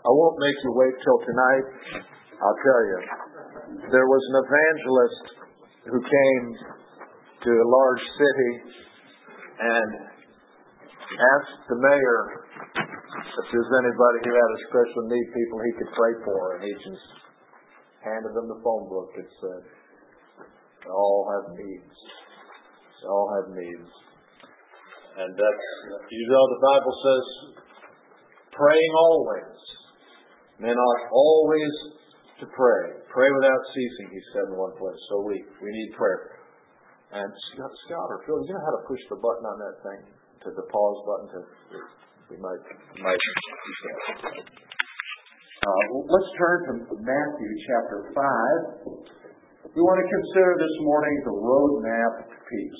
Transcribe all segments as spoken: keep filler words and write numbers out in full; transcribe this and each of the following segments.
I won't make you wait till tonight. I'll tell you. There was an evangelist who came to a large city and asked the mayor if there's anybody who had a special need, people he could pray for, and he just handed them the phone book that said, they all have needs. They all have needs. And that's, you know, the Bible says, praying always. Men ought always to pray. Pray without ceasing, he said in one place. So we, we need prayer. And Scott, Scott or Phil, you know how to push the button on that thing? To the pause button? To, we might, might uh, let's turn to Matthew chapter five. We want to consider this morning the roadmap to peace.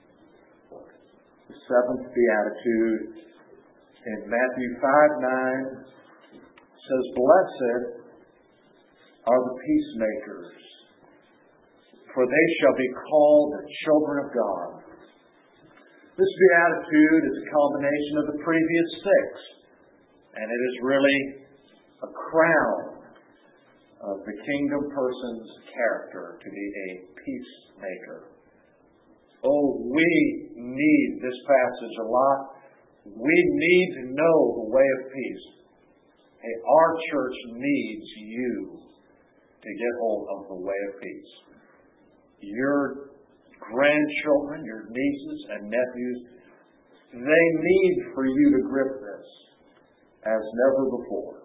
The seventh beatitude in Matthew five nine says, "Blessed are the peacemakers, for they shall be called the children of God." This beatitude is a combination of the previous six, and it is really a crown of the kingdom person's character to be a peacemaker. Oh, we need this passage a lot. We need to know the way of peace. Hey, our church needs you to get hold of the way of peace. Your grandchildren, your nieces and nephews, they need for you to grip this as never before.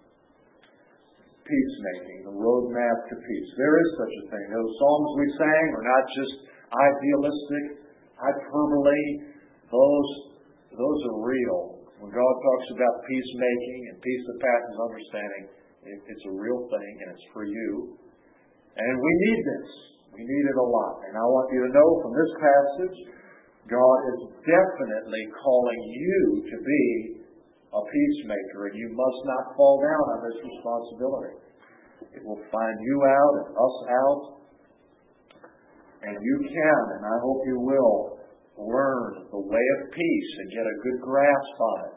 Peacemaking, the roadmap to peace. There is such a thing. Those songs we sang are not just idealistic, hyperbole. Those, those are real. When God talks about peacemaking and peace that passes understanding, it, it's a real thing and it's for you. And we need this. We need it a lot. And I want you to know from this passage, God is definitely calling you to be a peacemaker, and you must not fall down on this responsibility. It will find you out and us out. And you can, and I hope you will, learn the way of peace and get a good grasp on it.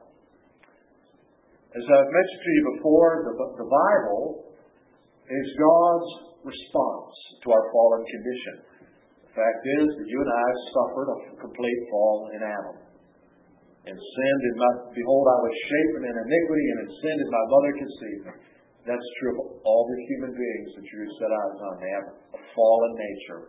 As I've mentioned to you before, the, the Bible is God's response to our fallen condition. The fact is that you and I suffered a complete fall in Adam. And sin did not, behold, I was shapen in iniquity, and in sin did my mother conceive me. That's true of all the human beings that you set eyes on. They have a fallen nature.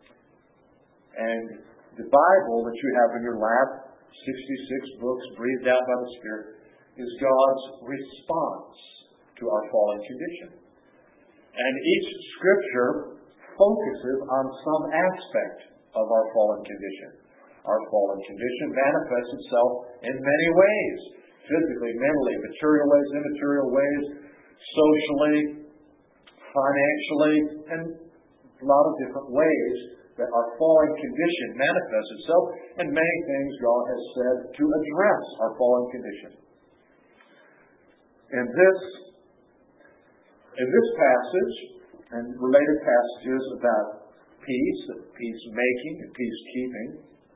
And the Bible that you have in your lap, sixty-six books breathed out by the Spirit, is God's response to our fallen condition. And each Scripture focuses on some aspect of our fallen condition. Our fallen condition manifests itself in many ways. Physically, mentally, material ways, immaterial ways, socially, financially, and a lot of different ways that our fallen condition manifests itself, and many things God has said to address our fallen condition. In this, in this passage, and related passages about peace, and peacemaking, and peacekeeping,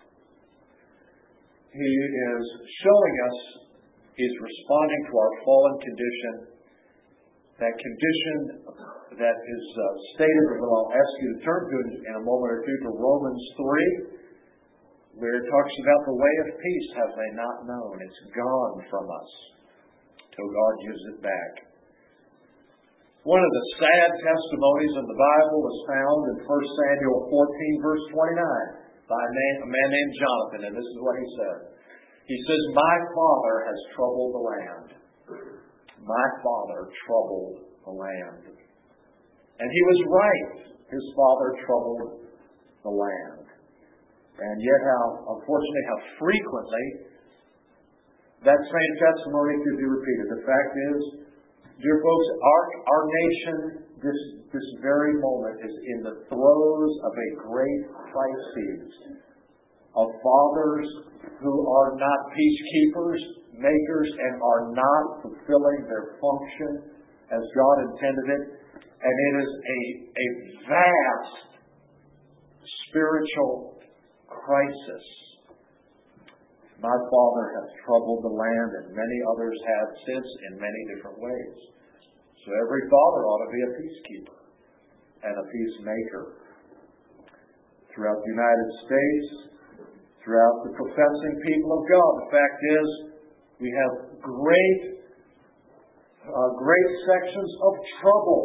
He is showing us He's responding to our fallen condition, that condition that is uh, stated, that I'll ask you to turn to in a moment or two, to Romans three, where it talks about the way of peace have they not known. It's gone from us till God gives it back. One of the sad testimonies in the Bible is found in First Samuel fourteen, verse twenty-nine, by a man, a man named Jonathan, and this is what he said. He says, "My father has troubled the land. My father troubled the land." And he was right. His father troubled the land. And yet how, unfortunately, how frequently that same testimony could be repeated. The fact is, dear folks, our, our nation, this, this very moment, is in the throes of a great crisis of fathers who are not peacekeepers, makers, and are not fulfilling their function as God intended it. And it is a, a vast spiritual crisis. My Father hath troubled the land, and many others have since in many different ways. So every father ought to be a peacekeeper and a peacemaker. Throughout the United States, throughout the professing people of God, the fact is, we have great, uh, great sections of trouble.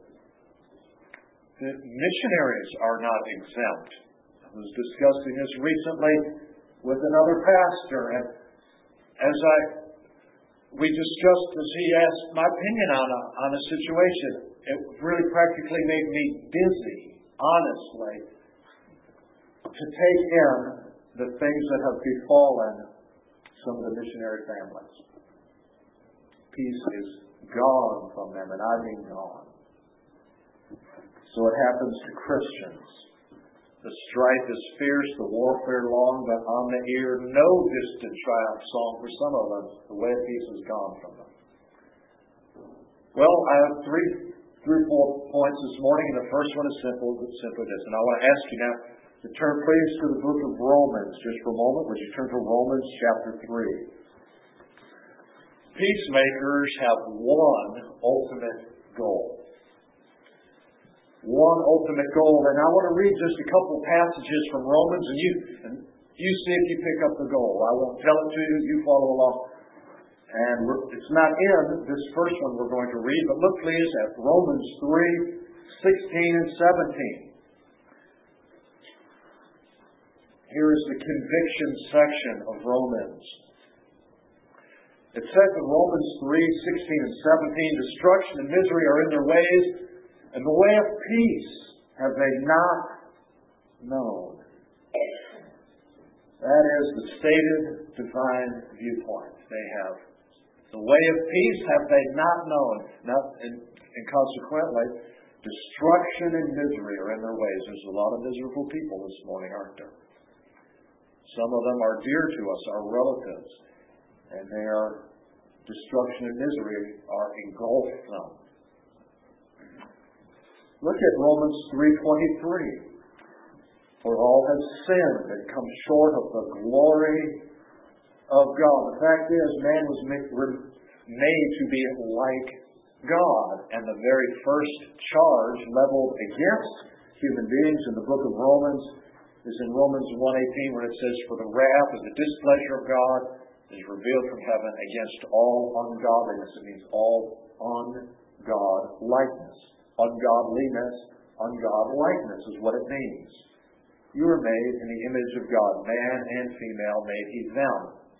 The missionaries are not exempt. I was discussing this recently with another pastor, and as I we discussed, as he asked my opinion on a on a situation, it really practically made me dizzy, honestly, to take in the things that have befallen some of the missionary families. Peace is gone from them, and I mean gone. So it happens to Christians. The strife is fierce, the warfare long, but on the ear no distant triumph song. For some of them, the way of peace is gone from them. Well, I have three, three or four points this morning, and the first one is simple, simply this. And I want to ask you now to turn please to the book of Romans just for a moment. Would you turn to Romans chapter three? Peacemakers have one ultimate goal. One ultimate goal. And I want to read just a couple passages from Romans, and you and you see if you pick up the goal. I won't tell it to you. You follow along. And we're, it's not in this first one we're going to read, but look please at Romans three, sixteen and seventeen. Here is the conviction section of Romans. It says in Romans three, sixteen and seventeen, destruction and misery are in their ways, and the way of peace have they not known. That is the stated divine viewpoint. They have the way of peace have they not known. Not, and, and consequently, destruction and misery are in their ways. There's a lot of miserable people this morning, aren't there? Some of them are dear to us, our relatives, and their destruction and misery are engulfed them. Look at Romans three twenty-three. For all have sinned and come short of the glory of God. The fact is, man was made to be like God. And the very first charge leveled against human beings in the book of Romans is in Romans one eighteen, where it says, for the wrath of the displeasure of God is revealed from heaven against all ungodliness. It means all ungodlikeness. Ungodliness, ungodlikeness is what it means. You are made in the image of God. Man and female made he them.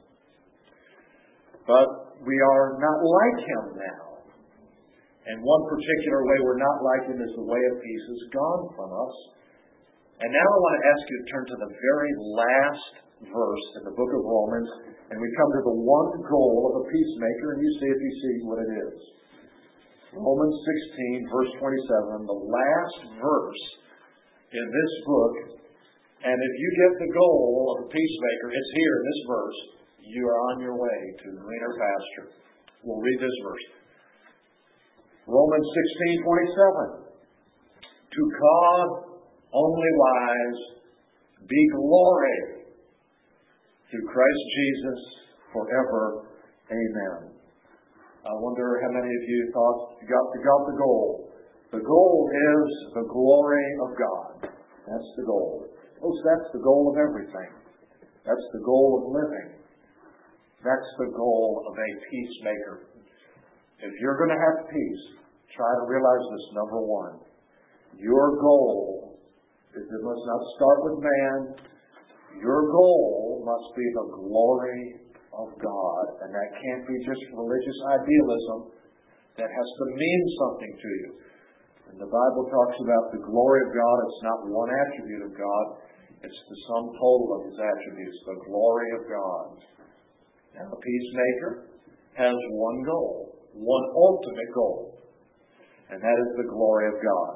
But we are not like him now. And one particular way we're not like him is the way of peace is gone from us. And now I want to ask you to turn to the very last verse in the book of Romans, and we come to the one goal of a peacemaker, and you see if you see what it is. Romans sixteen, verse twenty-seven, the last verse in this book. And if you get the goal of a peacemaker, it's here in this verse. You are on your way to greener pasture. We'll read this verse. Romans sixteen, twenty-seven. To God only wise be glory through Christ Jesus forever. Amen. I wonder how many of you thought you got, you got the goal. The goal is the glory of God. That's the goal. Oh, that's the goal of everything. That's the goal of living. That's the goal of a peacemaker. If you're going to have peace, try to realize this, number one. Your goal is it must not start with man. Your goal must be the glory of God. And that can't be just religious idealism. That has to mean something to you. When the Bible talks about the glory of God, it's not one attribute of God. It's the sum total of his attributes, the glory of God. And the peacemaker has one goal, one ultimate goal, and that is the glory of God.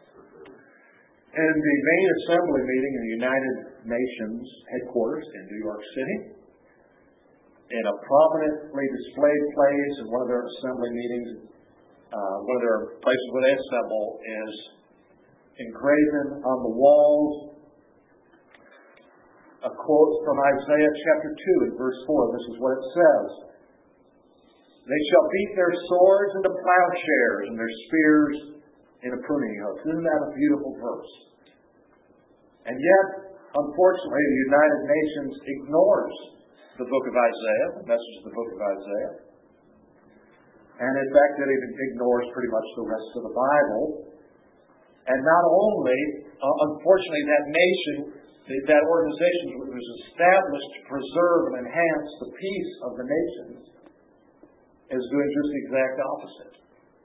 In the main assembly meeting in the United Nations headquarters in New York City, in a prominently displayed place in one of their assembly meetings, uh, one of their places where they assemble is engraven on the walls a quote from Isaiah chapter two and verse four. This is what it says. They shall beat their swords into plowshares and their spears into pruning hooks. Isn't that a beautiful verse? And yet, unfortunately, the United Nations ignores the book of Isaiah, the message of the book of Isaiah. And in fact, it even ignores pretty much the rest of the Bible. And not only, uh, unfortunately, that nation, that organization was established to preserve and enhance the peace of the nations, is doing just the exact opposite.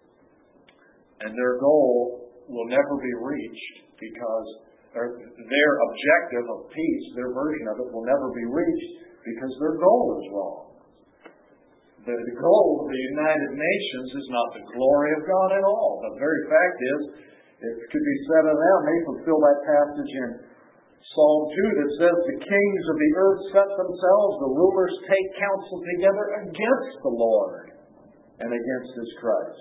And their goal will never be reached because their, their objective of peace, their version of it, will never be reached because their goal is wrong. The, the goal of the United Nations is not the glory of God at all. The very fact is, it could be said of them, they fulfill that passage in Psalm two that says, the kings of the earth set themselves, the rulers take counsel together against the Lord and against His Christ.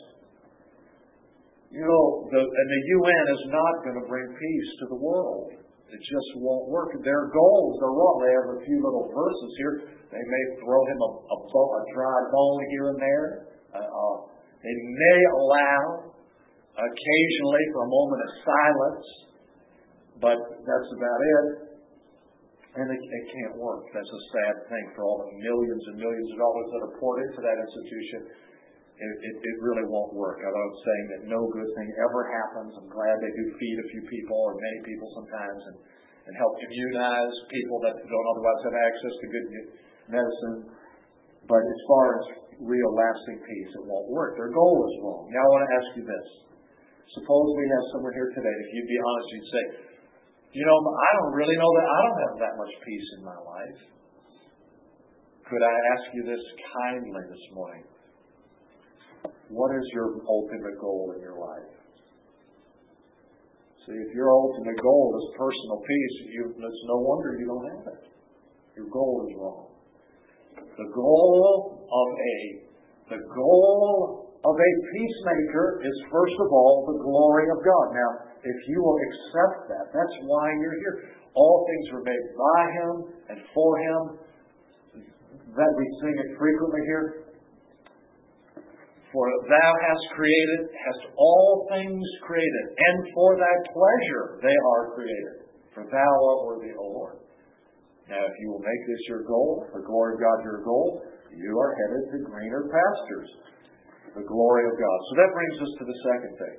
You know, the, and the U N is not going to bring peace to the world. It just won't work. Their goals are wrong. They have a few little verses here. They may throw him a, a, bone, a dry bone here and there. Uh, uh, they may allow occasionally for a moment of silence, but that's about it. And it, it can't work. That's a sad thing for all the millions and millions of dollars that are poured into that institution. It, it, it really won't work. I'm not saying that no good thing ever happens. I'm glad they do feed a few people or many people sometimes and, and help immunize people that don't otherwise have access to good medicine. But as far as real lasting peace, it won't work. Their goal is wrong. Now I want to ask you this. Suppose we have someone here today, if you'd be honest, you'd say, you know, I don't really know that I don't have that much peace in my life. Could I ask you this kindly this morning? What is your ultimate goal in your life? See, if your ultimate goal is personal peace, you, it's no wonder you don't have it. Your goal is wrong. The goal of a the goal of a peacemaker is first of all the glory of God. Now, if you will accept that, that's why you're here. All things were made by Him and for Him. That we sing it frequently here. For Thou hast created, hast all things created, and for Thy pleasure they are created. For Thou art worthy, O Lord. Now, if you will make this your goal, the glory of God your goal, you are headed to greener pastures. The glory of God. So that brings us to the second thing.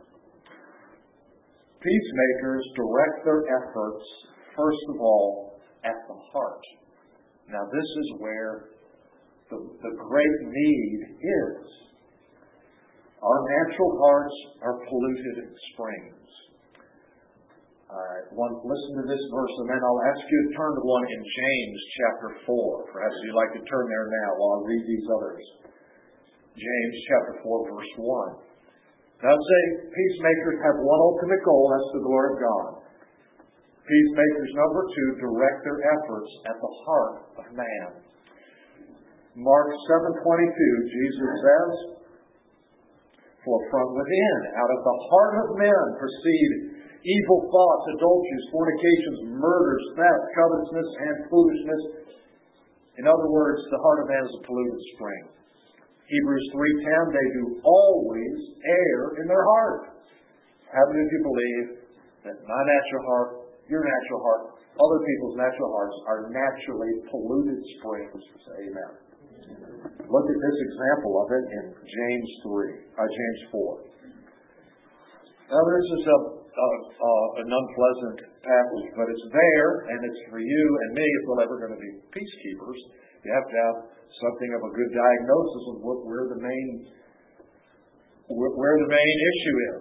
Peacemakers direct their efforts, first of all, at the heart. Now, this is where the, the great need is. Our natural hearts are polluted springs. All right, one, listen to this verse, and then I'll ask you to turn to one in James chapter four. Perhaps you'd like to turn there now while I read these others. James chapter four, verse one. Now say, peacemakers have one ultimate goal, that's the glory of God. Peacemakers, number two, direct their efforts at the heart of man. Mark seven twenty-two, Jesus says, for from within, out of the heart of men, proceed evil thoughts, adulteries, fornications, murders, theft, covetousness, and foolishness. In other words, the heart of man is a polluted spring. Hebrews three ten, they do always err in their heart. How many of you believe that my natural heart, your natural heart, other people's natural hearts are naturally polluted springs? Amen. Look at this example of it in James three, uh, James four. Now this is a, a, a, an unpleasant passage, but it's there, and it's for you and me if we're ever going to be peacekeepers. You have to have something of a good diagnosis of what, where the main where, where the main issue is.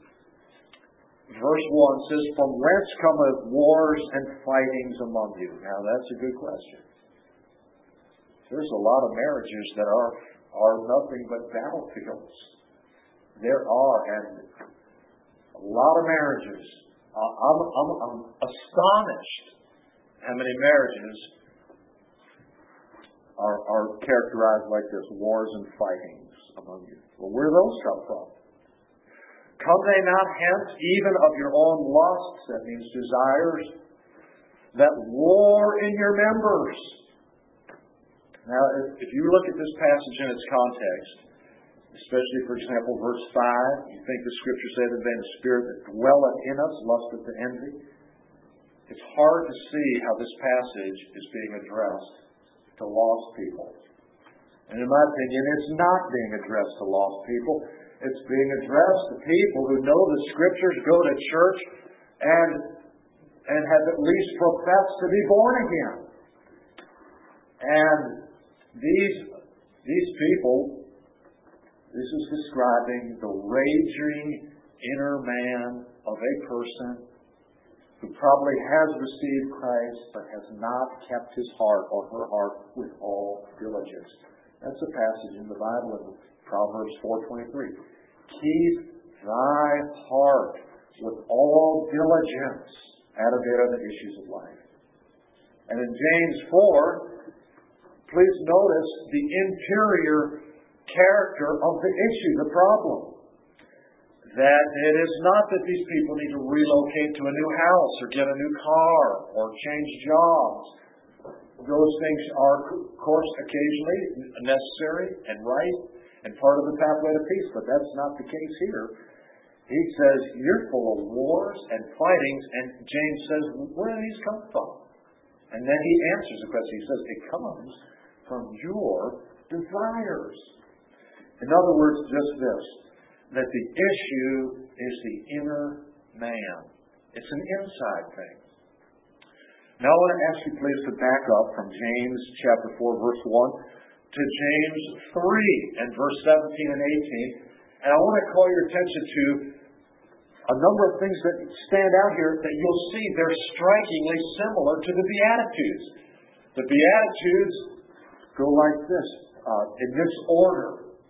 Verse one says, "From whence cometh wars and fightings among you?" Now that's a good question. There's a lot of marriages that are are nothing but battlefields. There are, and a lot of marriages. Uh, I'm, I'm, I'm astonished how many marriages are, are characterized like this: wars and fightings among you. Well, where do those come from? Come they not hence even of your own lusts, that means desires, that war in your members. Now, if, if you look at this passage in its context, especially, for example, verse five, you think the Scripture said, "And then the Spirit that dwelleth in us lusteth to envy." It's hard to see how this passage is being addressed to lost people. And in my opinion, it's not being addressed to lost people. It's being addressed to people who know the Scriptures, go to church, and and have at least professed to be born again. And these these people, this is describing the raging inner man of a person who probably has received Christ but has not kept his heart or her heart with all diligence. That's a passage in the Bible in Proverbs four twenty-three. Keep thy heart with all diligence. Adamant are the issues of life. And in James four, please notice the interior character of the issue, the problem. That it is not that these people need to relocate to a new house or get a new car or change jobs. Those things are, of course, occasionally necessary and right and part of the pathway to peace, but that's not the case here. He says, you're full of wars and fightings, and James says, where do these come from? And then he answers the question. He says, it comes from your desires. In other words, just this, that the issue is the inner man. It's an inside thing. Now I want to ask you please to back up from James chapter four, verse one, to James three and verse seventeen and eighteen. And I want to call your attention to a number of things that stand out here that you'll see they're strikingly similar to the Beatitudes. The Beatitudes go like this, uh, in this order.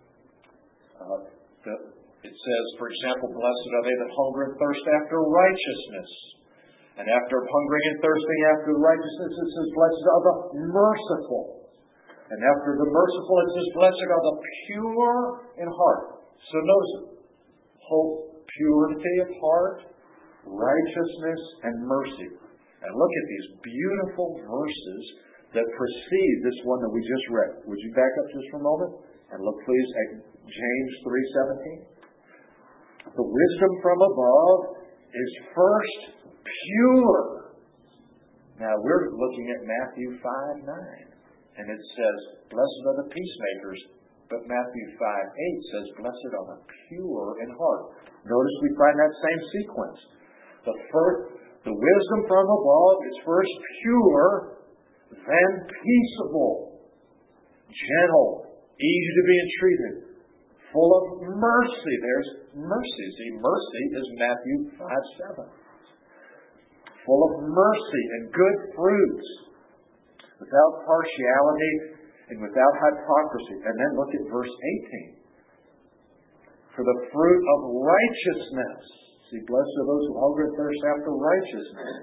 Uh, the, it says, for example, blessed are they that hunger and thirst after righteousness. And after hungering and thirsting after righteousness, it says, blessed are the merciful. And after the merciful, it says, blessed are the pure in heart. So notice, hope, purity of heart, righteousness, and mercy. And look at these beautiful verses that precede this one that we just read. Would you back up just for a moment? And look please at James three seventeen. The wisdom from above is first pure. Now we're looking at Matthew five nine. And it says, blessed are the peacemakers. But Matthew five eight says, blessed are the pure in heart. Notice we find that same sequence. The first, the wisdom from above is first pure, then peaceable, gentle, easy to be entreated, full of mercy. There's mercy. See, mercy is Matthew five seven. Full of mercy and good fruits, without partiality and without hypocrisy. And then look at verse eighteen. For the fruit of righteousness. See, blessed are those who hunger and thirst after righteousness.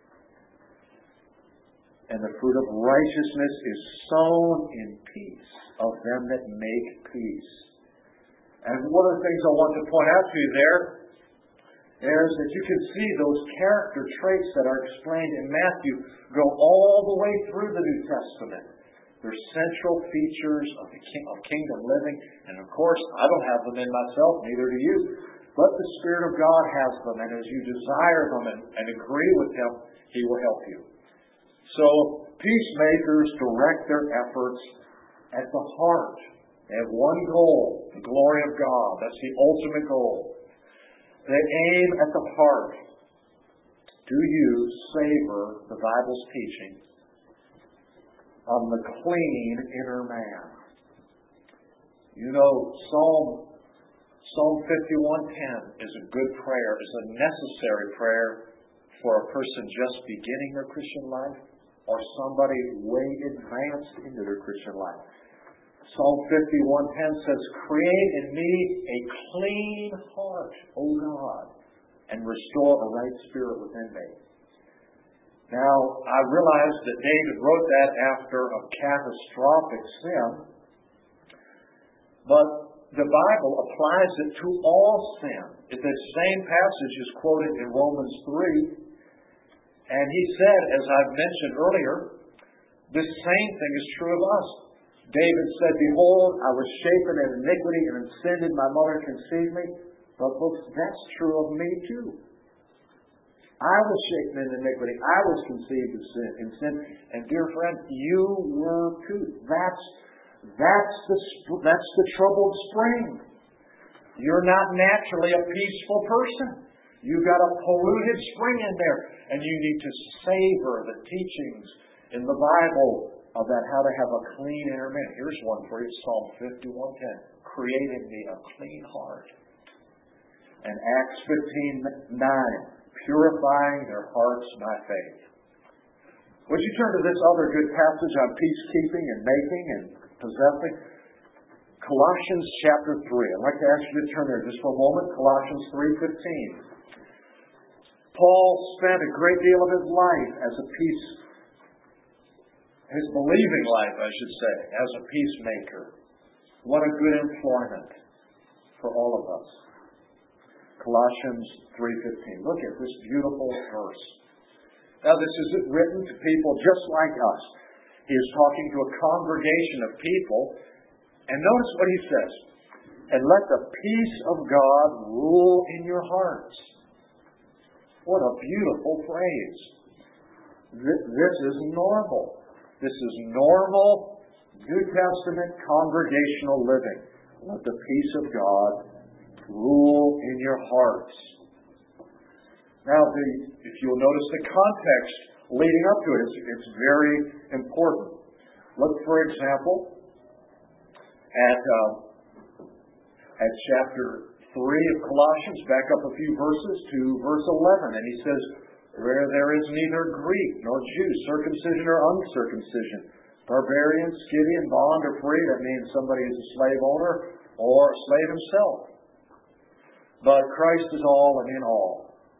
And the fruit of righteousness is sown in peace of them that make peace. And one of the things I want to point out to you there is that you can see those character traits that are explained in Matthew go all the way through the New Testament. They're central features of the king, of kingdom living. And of course, I don't have them in myself, neither do you. But the Spirit of God has them. And as you desire them and, and agree with Him, He will help you. So, peacemakers direct their efforts at the heart. They have one goal, the glory of God. That's the ultimate goal. They aim at the heart. Do you savor the Bible's teaching on the clean inner man? You know, Psalm Psalm fifty-one ten is a good prayer, is a necessary prayer for a person just beginning their Christian life or somebody way advanced into their Christian life. Psalm fifty-one ten says, create in me a clean heart, O God, and restore a right spirit within me. Now, I realize that David wrote that after a catastrophic sin, but the Bible applies it to all sin. The same passage is quoted in Romans three, And he said, as I've mentioned earlier, the same thing is true of us. David said, behold, I was shapen in iniquity, and in sin did my mother conceive me. But folks, that's true of me too. I was shapen in iniquity. I was conceived in sin. In sin. And dear friend, you were too. That's, that's, the, that's the troubled spring. You're not naturally a peaceful person. You've got a polluted spring in there. And you need to savor the teachings in the Bible about how to have a clean inner man. Here's one for you, Psalm fifty-one ten. Create in me a clean heart. And Acts fifteen nine. Purifying their hearts by faith. Would you turn to this other good passage on peacekeeping and making and possessing? Colossians chapter three. I'd like to ask you to turn there just for a moment. Colossians three fifteen. Paul spent a great deal of his life as a peace, his believing life, I should say, as a peacemaker. What a good employment for all of us. Colossians three fifteen. Look at this beautiful verse. Now this is written to people just like us. He is talking to a congregation of people. And notice what he says. And let the peace of God rule in your hearts. What a beautiful phrase. This is normal. This is normal New Testament congregational living. Let the peace of God rule in your hearts. Now, the, if you'll notice the context leading up to it, it's, it's very important. Look, for example, at uh, at chapter three of Colossians, back up a few verses to verse eleven, and he says, where there is neither Greek nor Jew, circumcision or uncircumcision, barbarian, Scythian, bond or free, that means somebody is a slave owner or a slave himself. But Christ is all and in all.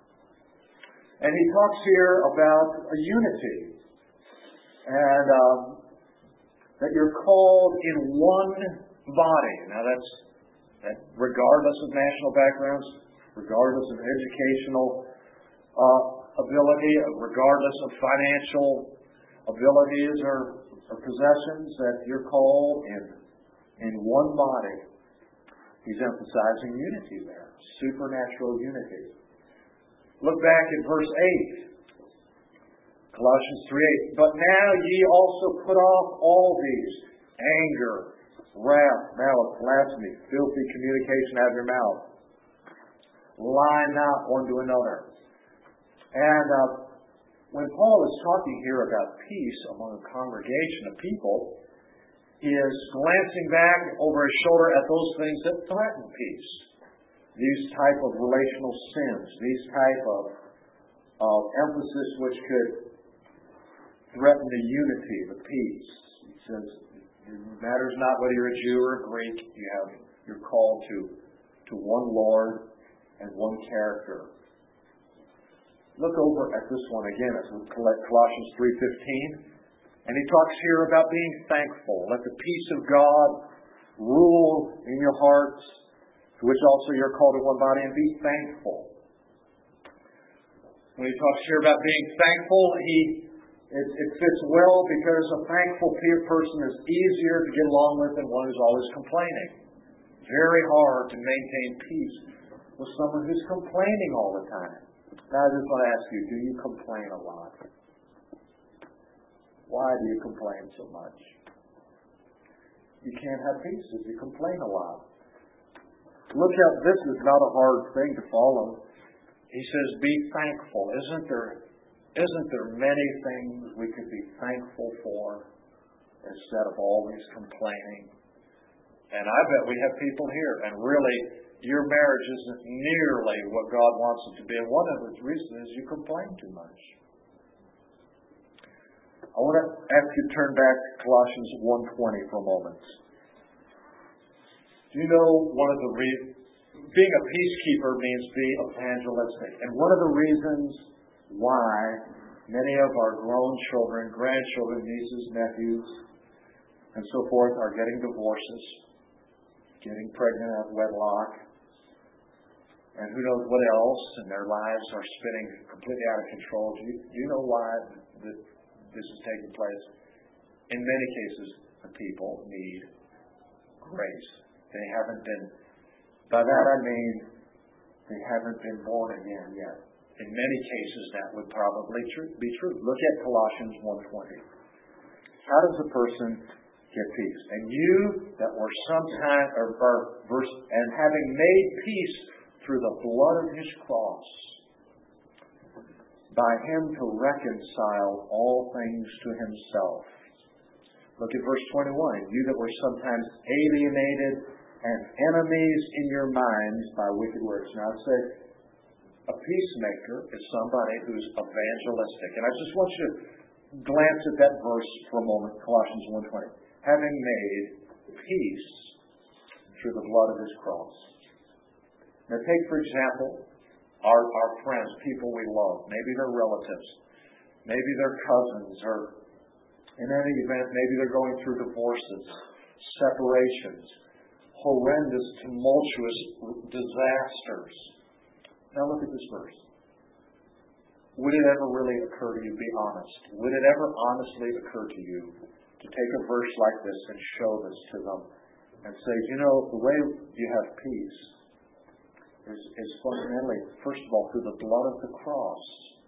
And he talks here about a unity. And um, that you're called in one body. Now that's that regardless of national backgrounds, regardless of educational uh, ability, regardless of financial abilities or, or possessions, that you're called in, in one body. He's emphasizing unity there. Supernatural unity. Look back at verse eight. Colossians three eight. But now ye also put off all these: anger, wrath, malice, blasphemy, filthy communication out of your mouth. Lie not one to another. And uh, when Paul is talking here about peace among a congregation of people, he is glancing back over his shoulder at those things that threaten peace. These type of relational sins, these type of, of emphasis which could threaten the unity, the peace. He says, it matters not whether you're a Jew or a Greek, you have, you're called to, to one Lord and one character. Look over at this one again. It's Colossians three fifteen. And he talks here about being thankful. Let the peace of God rule in your hearts, to which also you're called in one body, and be thankful. When he talks here about being thankful, he it, it fits well because a thankful person is easier to get along with than one who's always complaining. Very hard to maintain peace with someone who's complaining all the time. Now I just want to ask you, do you complain a lot? Why do you complain so much? You can't have peace if you complain a lot. Look how this is not a hard thing to follow. He says, be thankful. Isn't there, isn't there many things we could be thankful for instead of always complaining? And I bet we have people here, and really, your marriage isn't nearly what God wants it to be. And one of the reasons is you complain too much. I want to ask you to turn back to Colossians one twenty for a moment. Do you know one of the re- being a peacekeeper means being evangelistic. And one of the reasons why many of our grown children, grandchildren, nieces, nephews, and so forth are getting divorces, getting pregnant out of wedlock, and who knows what else, and their lives are spinning completely out of control. Do you, do you know why that this is taking place? In many cases, the people need grace. They haven't been, by that I mean, they haven't been born again yet. In many cases, that would probably be true. Look at Colossians one twenty. How does a person get peace? And you that were sometime, or, or verse, and having made peace through the blood of his cross, by him to reconcile all things to himself. Look at verse twenty-one. And you that were sometimes alienated and enemies in your minds by wicked works. Now it says, a peacemaker is somebody who's evangelistic. And I just want you to glance at that verse for a moment, Colossians one twenty. Having made peace through the blood of his cross. Now take, for example, our, our friends, people we love. Maybe they're relatives. Maybe they're cousins, or in any event, maybe they're going through divorces, separations, horrendous, tumultuous disasters. Now look at this verse. Would it ever really occur to you, be honest, would it ever honestly occur to you to take a verse like this and show this to them and say, you know, the way you have peace is, is fundamentally, first of all, through the blood of the cross.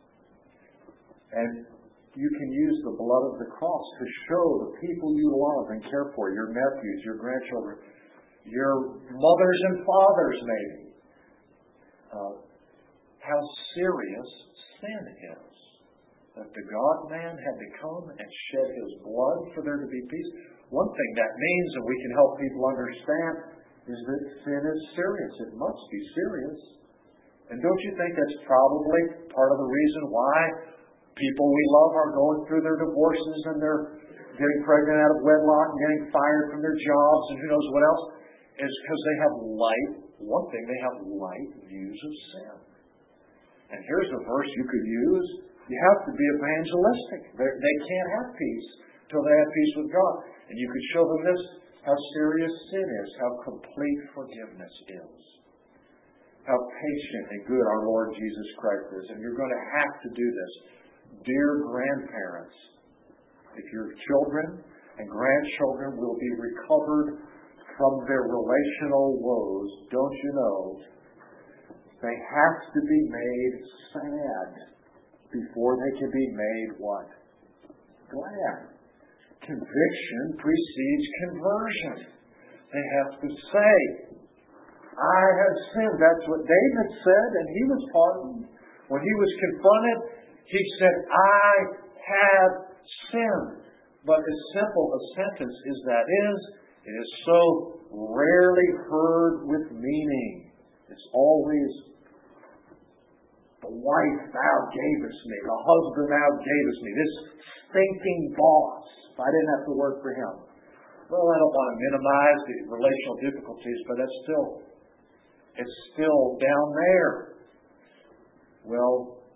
And you can use the blood of the cross to show the people you love and care for, your nephews, your grandchildren, your mothers and fathers maybe, uh, how serious sin is. That the God-man had to come and shed his blood for there to be peace. One thing that means, and we can help people understand, is that sin is serious. It must be serious. And don't you think that's probably part of the reason why people we love are going through their divorces and they're getting pregnant out of wedlock and getting fired from their jobs and who knows what else? Is because they have light, one thing, they have light views of sin. And here's a verse you could use. You have to be evangelistic. They're, they can't have peace until they have peace with God. And you could show them this, how serious sin is, how complete forgiveness is, how patient and good our Lord Jesus Christ is. And you're going to have to do this. Dear grandparents, if your children and grandchildren will be recovered from their relational woes, don't you know, they have to be made sad before they can be made what? Glad. Conviction precedes conversion. They have to say, I have sinned. That's what David said, and he was pardoned. When he was confronted, he said, I have sinned. But as simple a sentence as that is, it is so rarely heard with meaning. It's always, the wife thou gavest me, the husband thou gavest me, this stinking boss, if I didn't have to work for him. Well, I don't want to minimize the relational difficulties, but that's still, it's still down there. Well,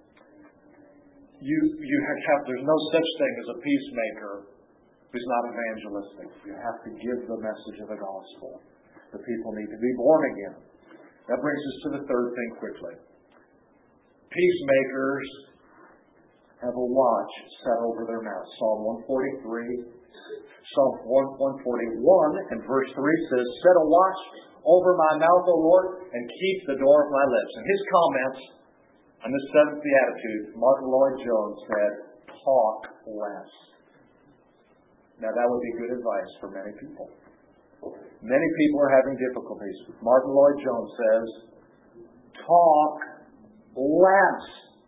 you you have, there's no such thing as a peacemaker who's not evangelistic. You have to give the message of the gospel. The people need to be born again. That brings us to the third thing quickly. Peacemakers have a watch set over their mouth. Psalm one forty-three, Psalm one forty-one and verse three says, set a watch over my mouth, O Lord, and keep the door of my lips. And his comments on the seventh beatitude, Martin Lloyd-Jones said, talk less. Now that would be good advice for many people. Many people are having difficulties. Martin Lloyd-Jones says, talk less.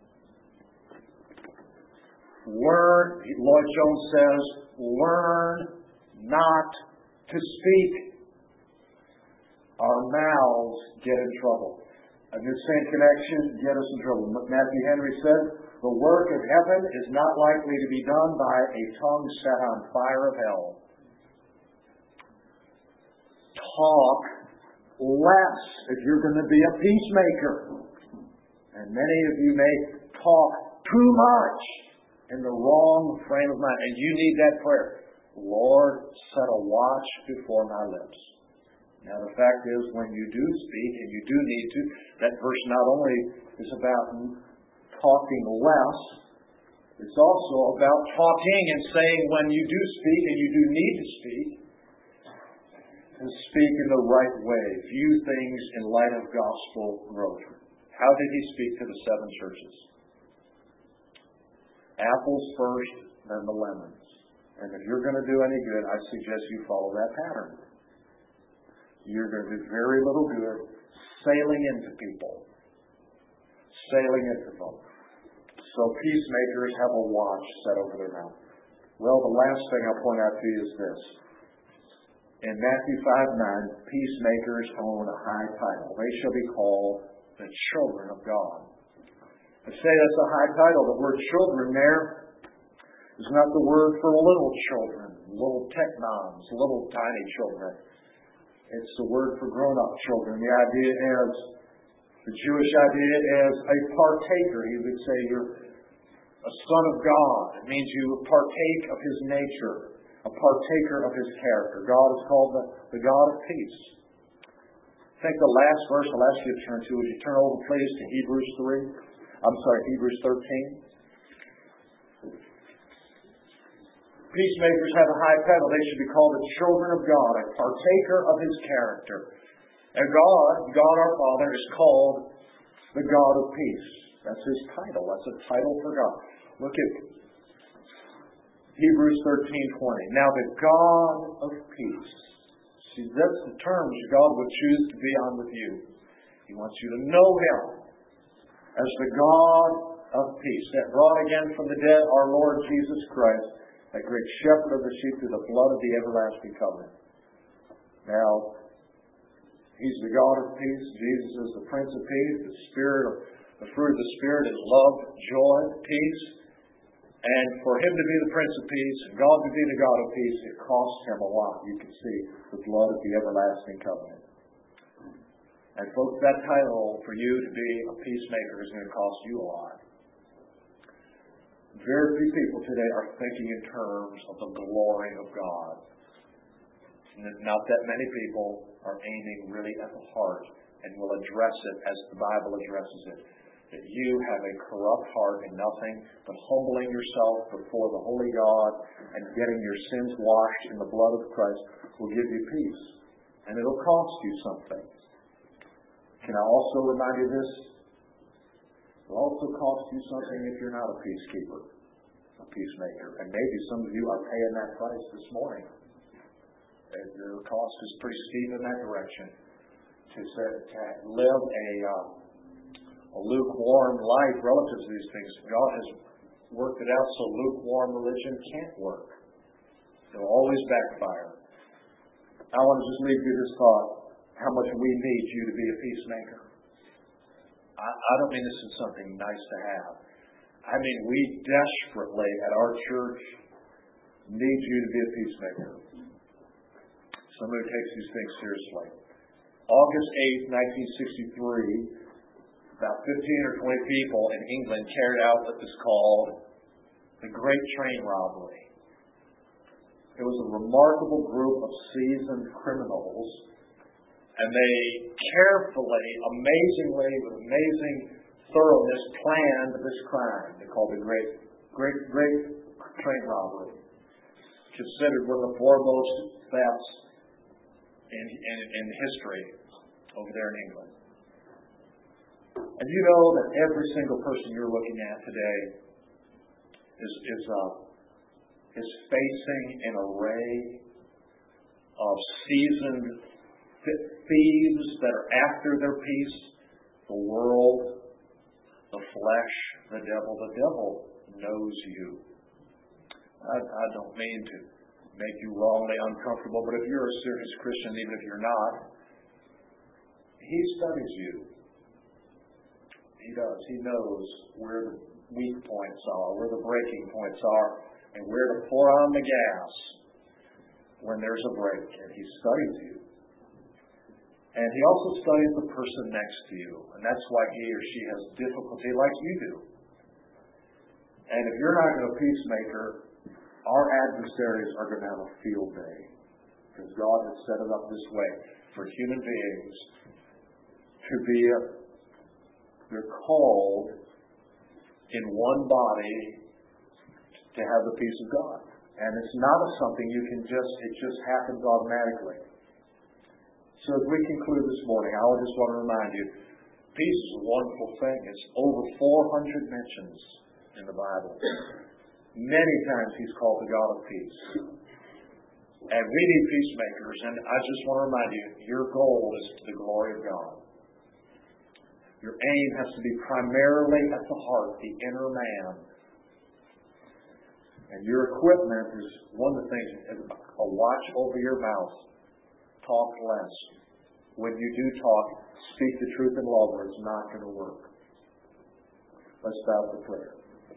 Learn, Lloyd-Jones says, learn not to speak. Our mouths get in trouble. A New Saint connection get us in trouble. Matthew Henry said, the work of heaven is not likely to be done by a tongue set on fire of hell. Talk less if you're going to be a peacemaker. And many of you may talk too much in the wrong frame of mind. And you need that prayer. Lord, set a watch before my lips. Now the fact is, when you do speak, and you do need to, that verse not only is about talking less, it's also about talking and saying when you do speak, and you do need to speak, and speak in the right way. View things in light of gospel growth. How did he speak to the seven churches? Apples first, then the lemons. And if you're going to do any good, I suggest you follow that pattern. You're going to do very little good sailing into people. Sailing into them. So peacemakers have a watch set over their mouth. Well, the last thing I'll point out to you is this. In Matthew five nine, peacemakers own a high title. They shall be called the children of God. I say that's a high title. The word children there is not the word for little children, little technons, little tiny children. It's the word for grown-up children. The idea is, the Jewish idea is a partaker. He would say you're a son of God. It means you partake of His nature, a partaker of His character. God is called the, the God of peace. I think the last verse I'll ask you to turn to, would you turn over please to Hebrews three? I'm sorry, Hebrews thirteen. Peacemakers have a high title. They should be called the children of God, a partaker of His character. And God, God our Father, is called the God of peace. That's His title. That's a title for God. Look at Hebrews thirteen twenty. Now the God of peace. See, that's the terms God would choose to be on with you. He wants you to know Him as the God of peace, that brought again from the dead our Lord Jesus Christ, that great shepherd of the sheep, through the blood of the everlasting covenant. Now, He's the God of peace. Jesus is the Prince of Peace. The Spirit of the fruit of the Spirit is love, joy, peace. And for Him to be the Prince of Peace and God to be the God of peace, it costs Him a lot. You can see the blood of the everlasting covenant. And folks, that title for you to be a peacemaker is going to cost you a lot. Very few people today are thinking in terms of the glory of God. Not that many people are aiming really at the heart and will address it as the Bible addresses it. That you have a corrupt heart and nothing but humbling yourself before the holy God and getting your sins washed in the blood of Christ will give you peace. And it'll cost you something. Can I also remind you this? It'll also cost you something if you're not a peacekeeper, a peacemaker. And maybe some of you are paying that price this morning. The cost is pretty steep in that direction. To, to live a, uh, a lukewarm life relative to these things. God has worked it out so lukewarm religion can't work. It'll always backfire. I want to just leave you this thought. How much we need you to be a peacemaker. I, I don't mean this is something nice to have. I mean we desperately at our church need you to be a peacemaker. Somebody who takes these things seriously. August eighth, nineteen sixty-three, about fifteen or twenty people in England carried out what was called the Great Train Robbery. It was a remarkable group of seasoned criminals, and they carefully, amazingly, with amazing thoroughness, planned this crime. They called it the Great, Great, Great Train Robbery. Considered one of the foremost thefts in, in, in history over there in England. And you know that every single person you're looking at today is is uh, is facing an array of seasoned thieves that are after their peace. The world, the flesh, the devil. The devil knows you. I, I don't mean to make you wrongly uncomfortable, but if you're a serious Christian, even if you're not, he studies you. He does. He knows where the weak points are, where the breaking points are, and where to pour on the gas when there's a break. And he studies you. And he also studies the person next to you. And that's why he or she has difficulty like you do. And if you're not a peacemaker, our adversaries are going to have a field day. Because God has set it up this way. for human beings to be, a, they're called in one body to have the peace of God. And it's not a something you can just, it just happens automatically. So as we conclude this morning, I just want to remind you, peace is a wonderful thing. It's over four hundred mentions in the Bible. Many times He's called the God of peace. And we need peacemakers, and I just want to remind you, your goal is to the glory of God. Your aim has to be primarily at the heart, the inner man. And your equipment is one of the things, a watch over your mouth. Talk less. When you do talk, speak the truth in love, or it's not going to work. Let's bow for prayer.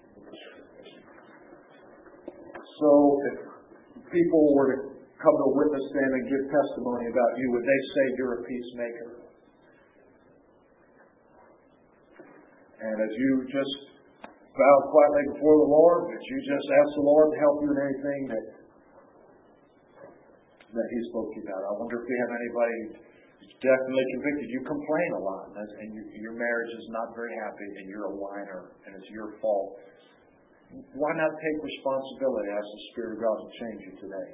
So if people were to come to a witness stand and give testimony about you, would they say you're a peacemaker? And as you just bow quietly before the Lord, that you just ask the Lord to help you in anything that that He spoke to you about. I wonder if we have anybody who's definitely convicted. You complain a lot, and you, your marriage is not very happy, and you're a whiner, and it's your fault. Why not take responsibility? Ask the Spirit of God to change you today.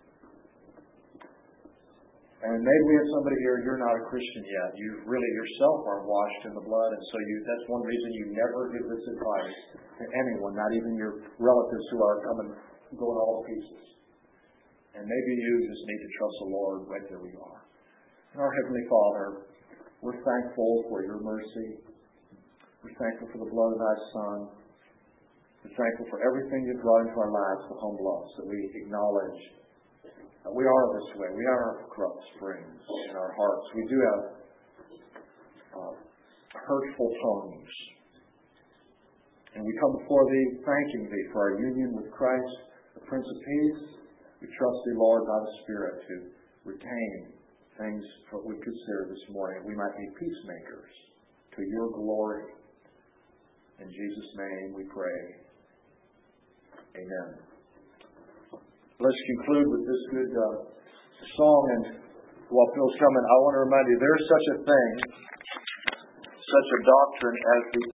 And maybe we have somebody here, you're not a Christian yet. You really yourself are washed in the blood, and so you that's one reason you never give this advice to anyone, not even your relatives who are coming, going all to pieces. And maybe you just need to trust the Lord right where you are. And our Heavenly Father, we're thankful for your mercy. We're thankful for the blood of thy Son. We're thankful for everything you've brought into our lives to humble us, that we acknowledge that we are this way. We are corrupt springs in our hearts. We do have uh, hurtful tongues. And we come before thee, thanking thee for our union with Christ, the Prince of Peace. We trust thee, Lord, by the Spirit, to retain things that we consider this morning. We might be peacemakers to your glory. In Jesus' name we pray. Amen. Let's conclude with this good uh, song. And while Phil's coming, I want to remind you, there's such a thing, such a doctrine as the